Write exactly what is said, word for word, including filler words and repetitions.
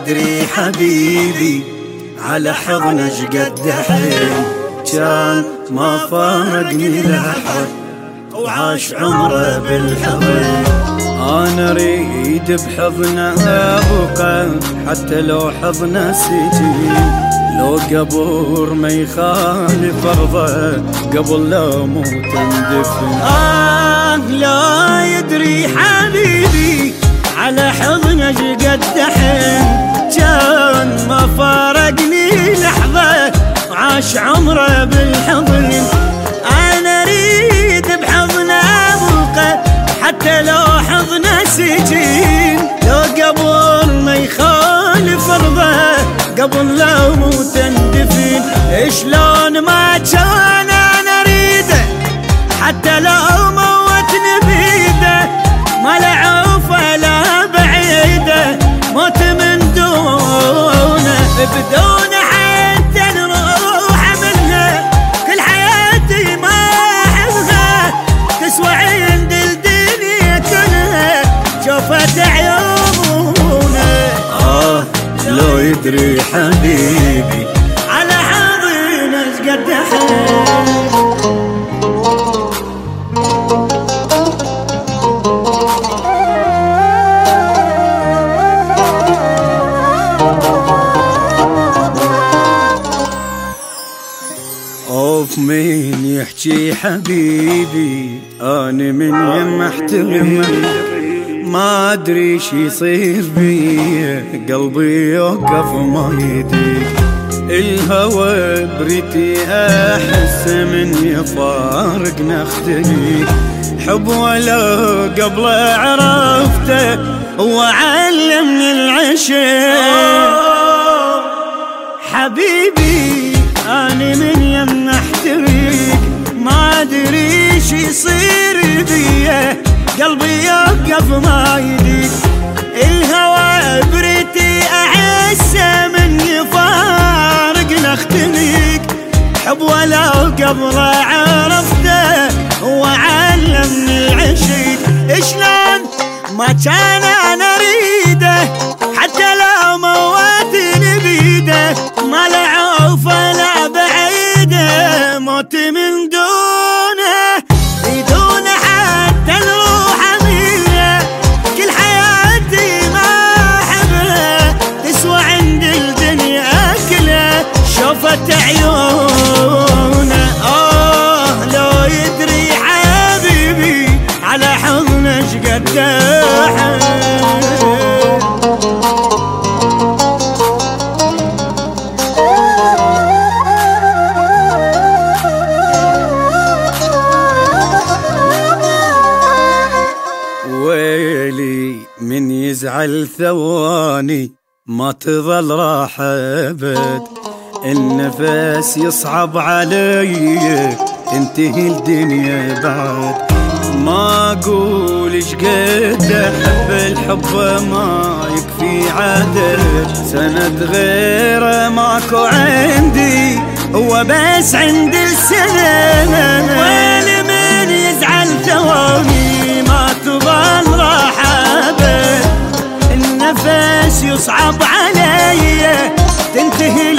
يدري حبيبي على حضن شقد حيل، كان ما فارقني لحظة وعاش عمره بالحضن. انا اريد بحضنه ابقى حتى لو حضنه سجين، لو قبر ما يخالف ارضه قبل لا موت اندفن. آه لا يدري حبيبي على حضن شقد حيل، كان ما فارقني لحظة وعاش عمره بالحضن. انا اريد بحضنه ابقى حتى لو حضنه سجين، لو قبر ما يخالف ارضه قبل لا موت اندفن. شلون ما كان انا اريده حتى لو موتني بيده، ما لا عوفه لا بعيده موت من دونه، بدونه حتى نروح منه كل حياتي ما احبها، تسوى عند الدنيا كلها شوفت عيوبونه. آه لو يدري حبيبي على حضن شقد حيل. اوف مين يحكي حبيبي اني من يم احترم، ما ادري شي يصير بي قلبي يوقف ما يدري، الهوى بريتي احس من يفارق نختلي، حب ولا قبل عرفته وعلمني العشق. حبيبي اني من يم احتريك ما ادري شي يصير بيه قلبي يوقف ما يديك، الهوى بريتي احسه من يفارق نختليك، حب ولو قبل عرفته وعلمني العشق. شلون ما كان انا اريده حتى لو موتني بيده، ما لا عوفه لا بعيده موت من دونه، بدونه حتى نروح منه كل حياتي ما احبها، تسوى عند الدنيا كلها شوفت عيونه. آه لو يدري حبيبي على حضن شقد حيل. ويلي من يزعل ثواني ما تظل راحة أبد، النفس يصعب علي تنتهي الدنيا بعد، ما أقول شقد أحب الحب ما يكفي عدد، سند غيره ماكو عندي هو بس عند السند. ويلي من يزعل ثواني ما تظل راحة أبد، النفس يصعب علي تنتهي